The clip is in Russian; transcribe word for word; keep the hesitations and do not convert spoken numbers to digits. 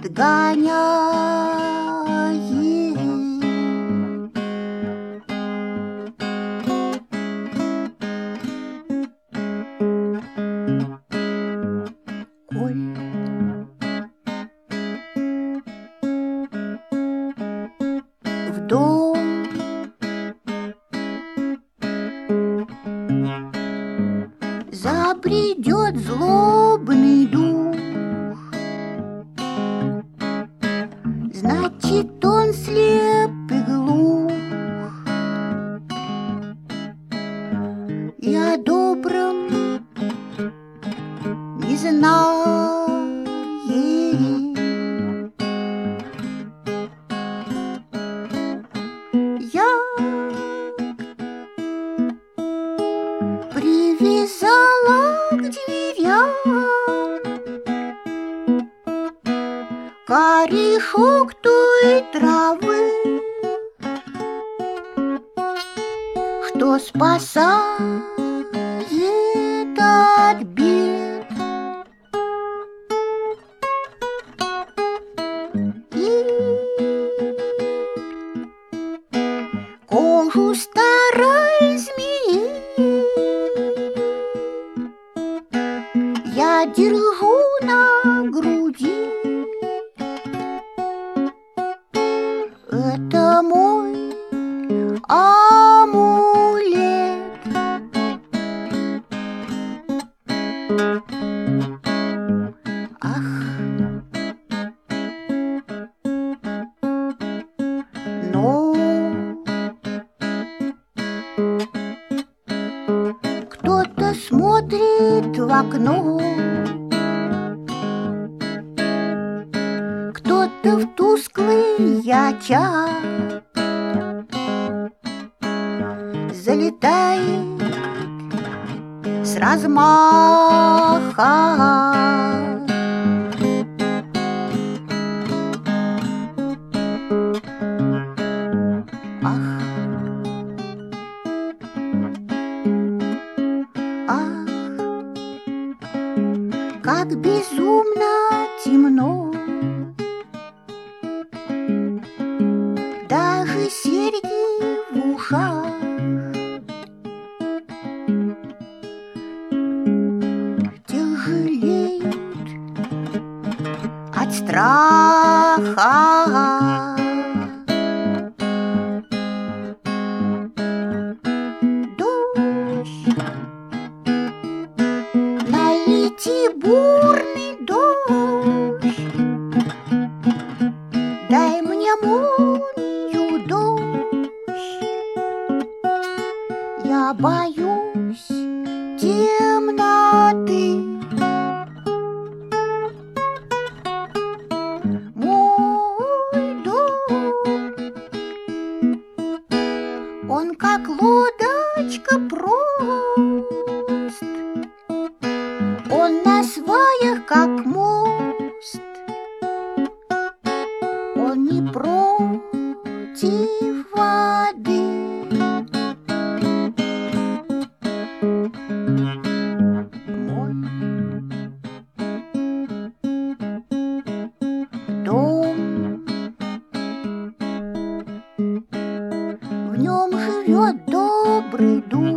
отгоняет. Коль в дом забредет злобный дух, значит, он слеп и глух, и о добром не знает. Я привязала к дверям корешок той травы, что спасает от бед. И кожу старой змеи я держу на груди. Это мой амулет. Ах, но кто-то смотрит в окно, кто-то в тусклый час залетает с размаха. Ах, ах, как безумно темно, даже серьги в ушах тяжелеют от страха. Дождь, налети бурный дождь, дай мне молнию, дождь, я боюсь темноты. Мой дом, он как лодочка прост, он на сваях как мост, он не против воды. Мой дом, в нем живет добрый дух,